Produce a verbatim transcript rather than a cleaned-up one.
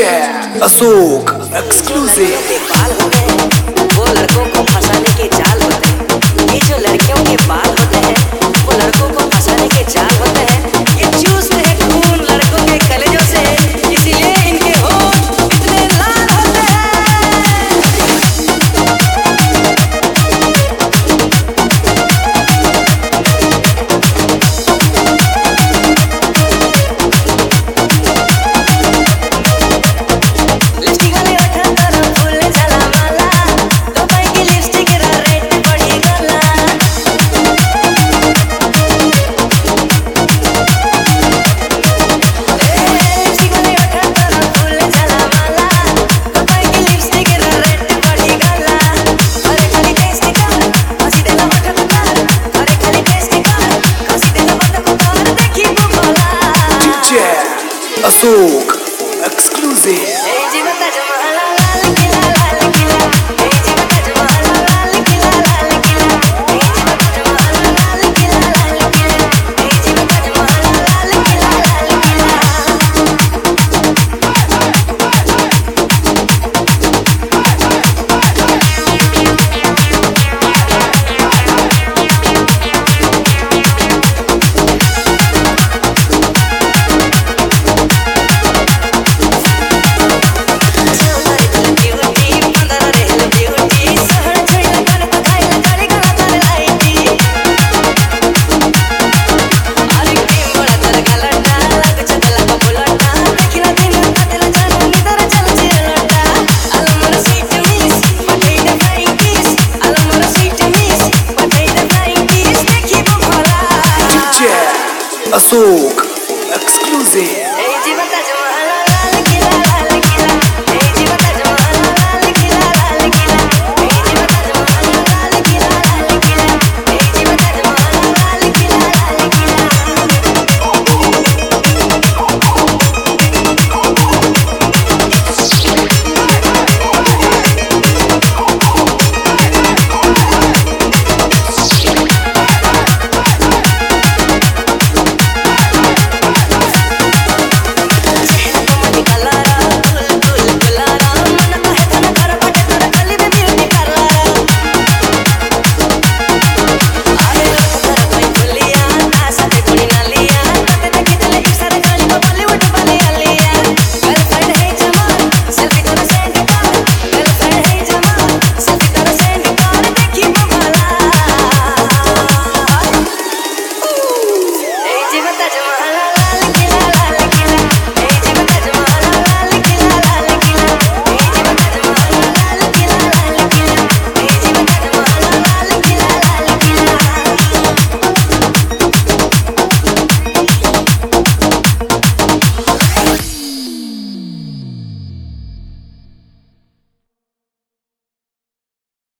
Ashok exclusive. बाल होते हैं वो लड़कों को फंसाने के जाल होते हैं। ये जो लड़कियों के बाल होते हैं वो लड़कों को फंसाने के जाल होते हैं। ये चूसते हैं खून लड़कों के कलेजों से, इसीलिए इनके होंठ इतने लाल होते हैं। लिपस्टिक वाले ओठा तोरा फूल झाला मला, तो पाई की लिपस्टिक रा रेट बढ़ी गला। लिपस्टिक वाले ओठा तोरा फूल झाला मला, तो पाई की लिपस्टिक रा रेट बढ़ी गला। अरे खाली टेस्ट कर हंसी देला ओठा कर, अरे खाली टेस्ट कर हंसी देला ओठा कर, देखी बुबला अशोक एक्सक्लूसिव। ए जीवता जमा